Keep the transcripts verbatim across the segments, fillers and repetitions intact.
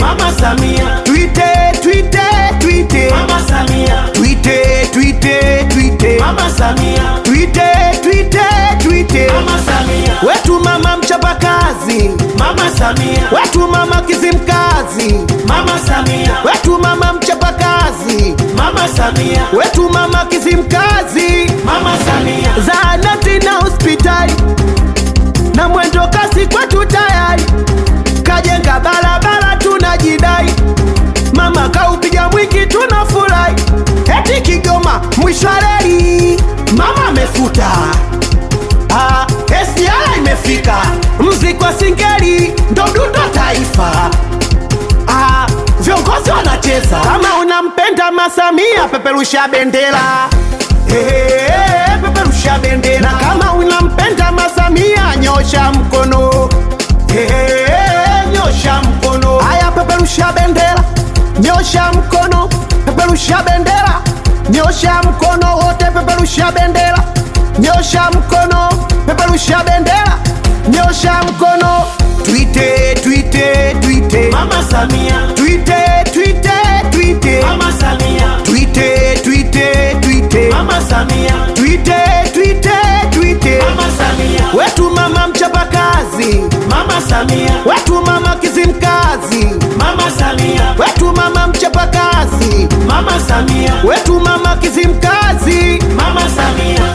Mama Samia. Tuite, tuite, tuite. Mama Samia. Tuite, tuite, tuite. Mama Samia. Tuite, tuite, tuite. Mama Samia. Wetu mama mchapakazi. Mama Samia. Wetu mama kizimkazi. Mama Samia. Wetu mama mchapakazi. Mama Samia. Wetu mama kizimkazi. Mama Samia. Zahanati na hospitali na mwendo kasi kwetu tayari. Kajenga barabara tunajidai. Mama kaupiga mwingi tunafurahi. Eti Kigoma mwisho reli mama amefuta. Ah, S G R imefika. Mziki wa singeli ndo dundo taifa. Ah, viongozi wanacheza. Kama unampenda Mama Samia peperusha bendera. Hey, hey, hey, peperusha bendera. Kama unampenda Mama Samia nyosha mkono. Hey, hey, hey, nyosha mkono. Haya peperusha bendera. Nyosha mkono. Peperusha bendera. Nyosha mkono wote peperusha bendera. Nyosha mkono. Peperusha bendera. Nyosha mkono. Tuite, tuite, tuite. Mama Samia. Tuite, tuite, tuite. Mama Samia. Tuite, tuite, tuite. Mama Samia. Tuite, tuite, tuite. Mama Samia. Wetu mama mchapakazi. Mama Samia. Wetu mama kizimkazi. Mama Samia. Wetu mama mchapakazi. Mama Samia. Wetu mama kizimkazi. Mama Samia.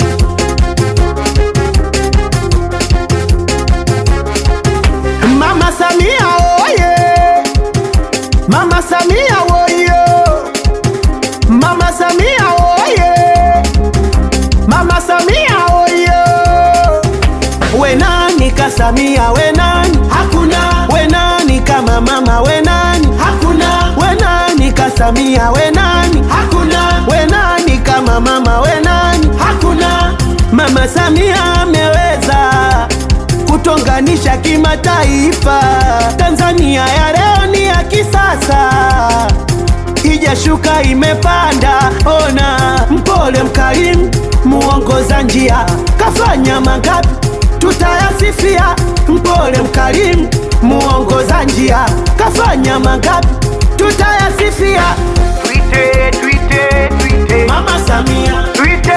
Mama Samia oye. Mama Samia oye. Mama Samia oye. Mama Samia oye. We nani ka Samia we nani? Hakuna. We nani kama mama we nani? Hakuna. We nani ka Samia we nani? Hakuna. We nani kama mama we nani? Hakuna. Mama Samia ameweza kutonganisha kimataifa. Tanzania ya leo ni ya kisasa. Ijashuka imepanda. Ona mpole mkarimu muongoza njia. Kafanya mangapi tutayasifia. Mpole mkarimu muongoza njia. Kafanya mangapi tutayasifia. Tuite, tuite, tuite. Mama Samia. Tuite,